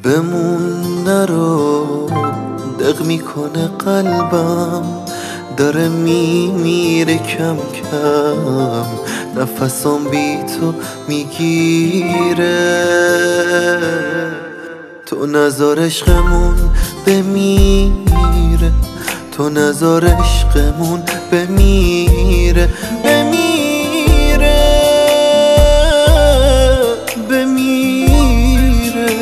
بمون نرو، دق میکنه قلبم، داره میمیره کم کم، نفسم بی تو میگیره. تو نذار عشقمون بمیره، تو نذار عشقمون بمیره، بمیره، بمیره.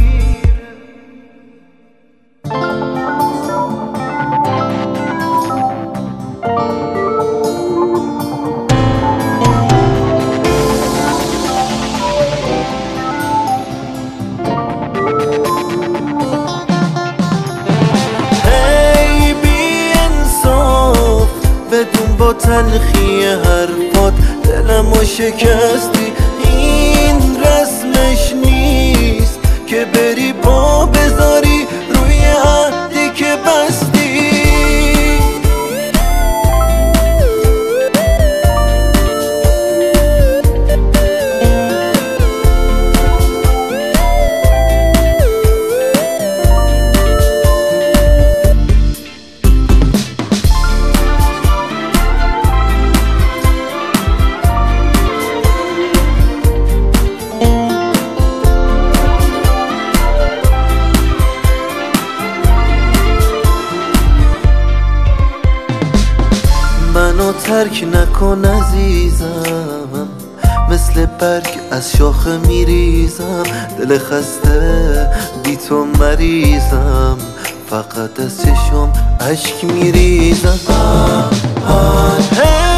بدون با تلخی حرفات دلمو شکستی، این رسمش نیست که بری پا بذاری روی عهدی که بستی. منو ترک نکن عزیزم، مثل برگ از شاخه میریزم، دل خسته بی تو مریضم، فقط از چشم اشک میریزم.